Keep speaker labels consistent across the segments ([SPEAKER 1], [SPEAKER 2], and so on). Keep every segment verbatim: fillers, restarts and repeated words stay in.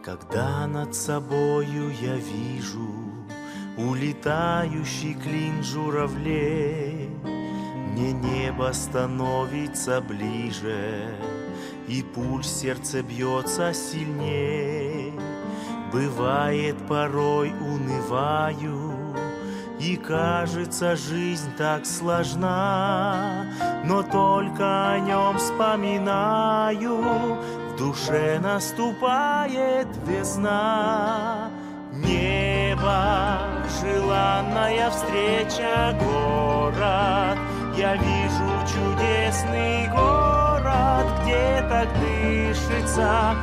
[SPEAKER 1] Когда над собою я вижу улетающий клин журавлей, мне небо становится ближе, и пульс сердца бьется сильней. Бывает, порой унываю, и кажется, жизнь так сложна, но только о нем вспоминаю, в душе наступает весна. Небо, желанная встреча, город, я вижу чудесный город, где так дышится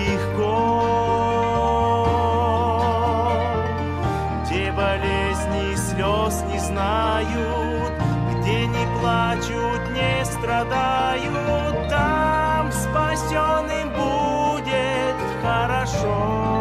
[SPEAKER 1] легко, где болезни и слез не знают, где не плачут, не страдают, там спасенным будет хорошо.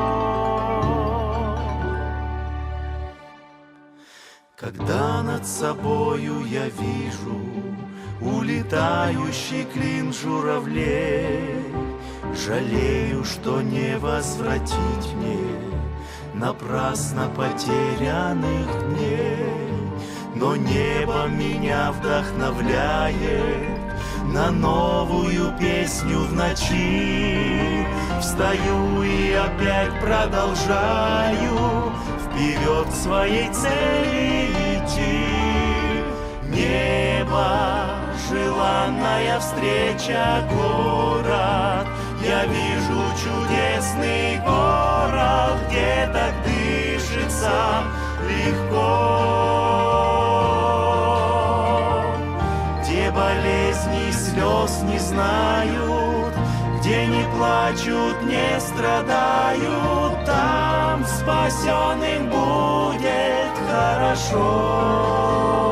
[SPEAKER 1] Когда над собою я вижу улетающий клин журавлей, жалею, что не возвратить мне напрасно потерянных дней. Но небо меня вдохновляет на новую песню в ночи. Встаю и опять продолжаю вперед к своей цели идти. Небо, желанная встреча, город, я вижу чудесный город, где так дышится легко, где болезни и слез не знают, где не плачут, не страдают, там спасенным будет хорошо.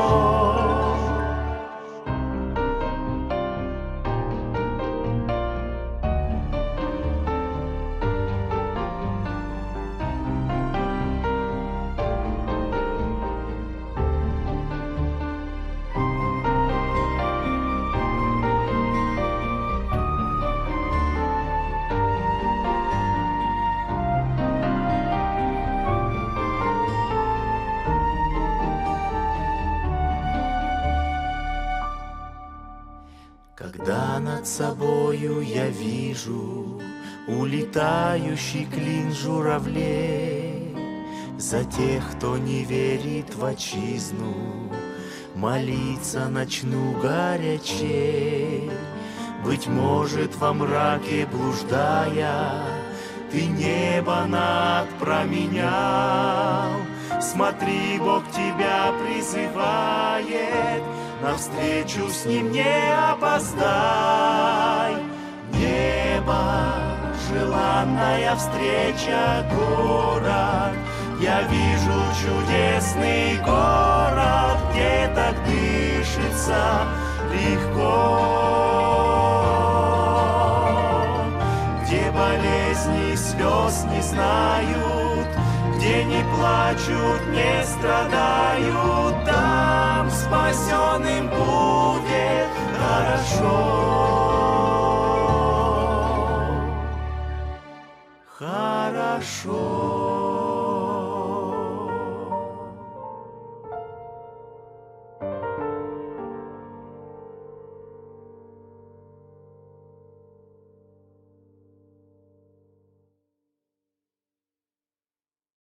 [SPEAKER 1] Когда над собою я вижу улетающий клин журавлей, за тех, кто не верит в отчизну, молиться начну горячей. Быть может, во мраке блуждая, ты небо над променял. Смотри, Бог тебя призывает, навстречу с ним не опоздай. Небо, желанная встреча, город, я вижу чудесный город, где так дышится легко, где болезни и слез не знают, где не плачут, не страдают, там спасенным будет хорошо. Хорошо.